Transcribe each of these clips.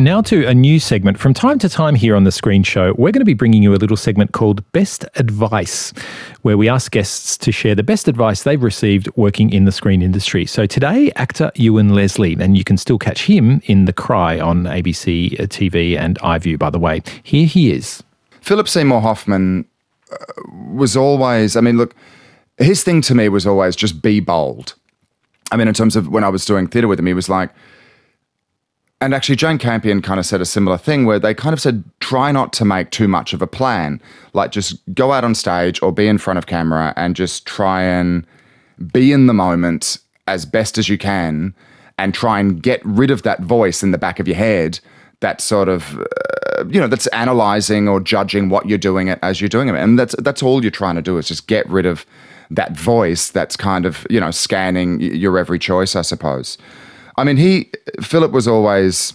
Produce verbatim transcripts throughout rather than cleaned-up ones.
now to a new segment. From time to time here on The Screen Show, we're going to be bringing you a little segment called Best Advice, where we ask guests to share the best advice they've received working in the screen industry. So today, actor Ewan Leslie, and you can still catch him in The Cry on A B C T V and iView, by the way. Here he is. Philip Seymour Hoffman uh, was always, I mean, look, his thing to me was always just be bold. I mean, in terms of when I was doing theatre with him, he was like, and actually Jane Campion kind of said a similar thing where they kind of said, try not to make too much of a plan. Like just go out on stage or be in front of camera and just try and be in the moment as best as you can and try and get rid of that voice in the back of your head that sort of, uh, you know, that's analysing or judging what you're doing it as you're doing it. And that's that's all you're trying to do is just get rid of that voice that's kind of, you know, scanning your every choice, I suppose. I mean, he, Philip was always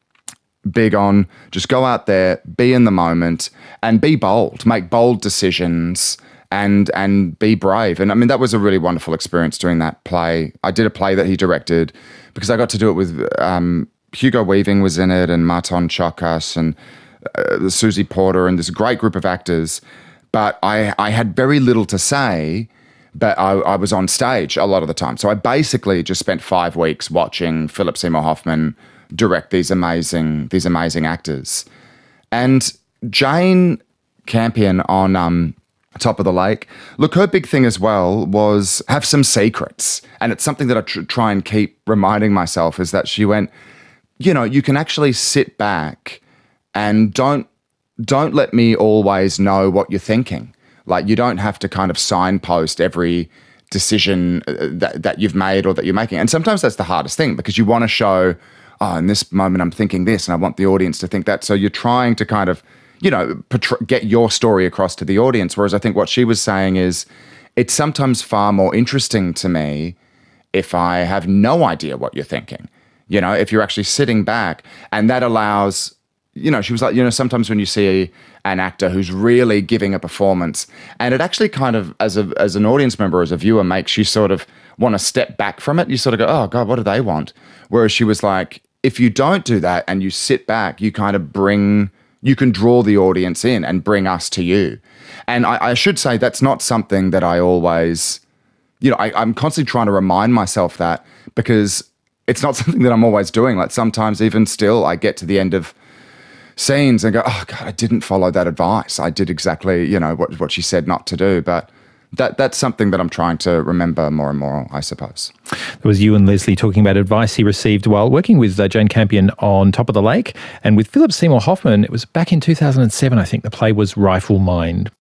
big on just go out there, be in the moment and be bold, make bold decisions and and be brave. And I mean, that was a really wonderful experience doing that play. I did a play that he directed because I got to do it with um, Hugo Weaving was in it and Marton Chokas and uh, Susie Porter and this great group of actors. But I, I had very little to say. But I, I was on stage a lot of the time. So I basically just spent five weeks watching Philip Seymour Hoffman direct these amazing these amazing actors. And Jane Campion on um, Top of the Lake, look, her big thing as well was have some secrets. And it's something that I tr- try and keep reminding myself is that she went, you know, you can actually sit back and don't don't let me always know what you're thinking. Like, you don't have to kind of signpost every decision that, that you've made or that you're making. And sometimes that's the hardest thing because you want to show, oh, in this moment I'm thinking this and I want the audience to think that. So you're trying to kind of, you know, portray, get your story across to the audience. Whereas I think what she was saying is it's sometimes far more interesting to me if I have no idea what you're thinking. You know, if you're actually sitting back and that allows... You know, she was like, you know, sometimes when you see an actor who's really giving a performance and it actually kind of, as a as an audience member, as a viewer, makes you sort of want to step back from it. You sort of go, oh, God, what do they want? Whereas she was like, if you don't do that and you sit back, you kind of bring, you can draw the audience in and bring us to you. And I, I should say that's not something that I always, you know, I, I'm constantly trying to remind myself that because it's not something that I'm always doing. Like sometimes even still I get to the end of scenes and go, oh God, I didn't follow that advice. I did exactly, you know, what what she said not to do. But that that's something that I'm trying to remember more and more, I suppose. There was Ewan Leslie talking about advice he received while working with uh, Jane Campion on Top of the Lake. And with Philip Seymour Hoffman, it was back in two thousand seven, I think the play was Rifle Mind.